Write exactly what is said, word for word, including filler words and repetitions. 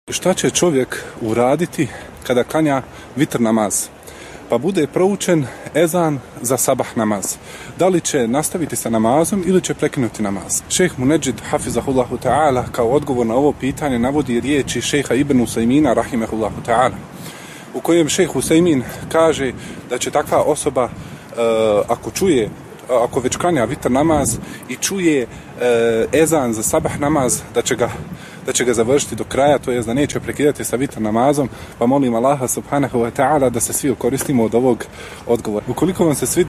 Šta će čovjek uraditi kada klanja vitr namaz? Pa bude proučen ezan za sabah namaz. Da li će nastaviti sa namazom ili će prekinuti namaz? Šejh Muneđid hafizahullahu ta'ala kao odgovor na ovo pitanje navodi riječi šejha Ibn Usajmina rahimehullahu ta'ala, u kojem šejh Usajmin kaže da će takva osoba uh, ako čuje ako već klanja vitr namaz i čuje e, ezan za sabah namaz, da će ga da će ga završiti do kraja, to jest da neće prekidati sa vitr namazom. Pa molim Allaha subhanahu wa ta'ala da se svi koristimo od ovog odgovora. Ukoliko vam se svi